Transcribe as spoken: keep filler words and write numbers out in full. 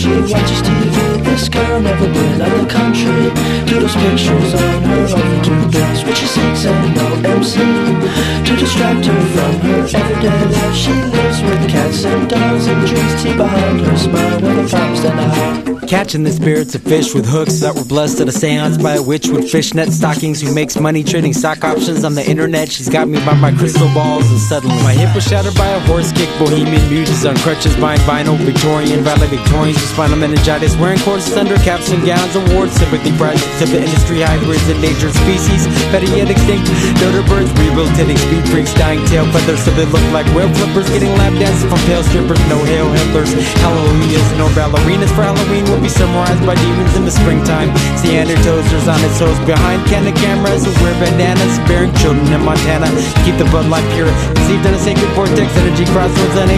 she watches T V. This girl never been out of the country. Doodles pictures on her overdue bills, which she sings and no M C to distract her from her everyday life. She lives with cats and dogs and drinks tea behind her smile when the farms stand out. Catching the spirits of fish with hooks that were blessed at a seance by a witch with fishnet stockings who makes money trading stock options on the internet. She's got me by my crystal balls, and suddenly my hip was shattered by a horse kick. Bohemian muses on crutches buying vinyl, Victorian valedictorians with spinal meningitis, wearing corsets under caps and gowns. Awards sympathy prizes to the industry, hybrids, endangered species, better yet extinct. Dodo birds, rehabilitating speed freaks, dying tail feathers so they look like whale flippers, getting lap dances from pale strippers. No hail Hitlers, hallelujahs, no ballerinas for Halloween will be summarized by demons in the springtime. Neanderthals on its toes behind candid cameras who wear bandanas, bearing children in Montana. Keep the bloodline pure, conceived in a sacred vortex, energy crossroads on A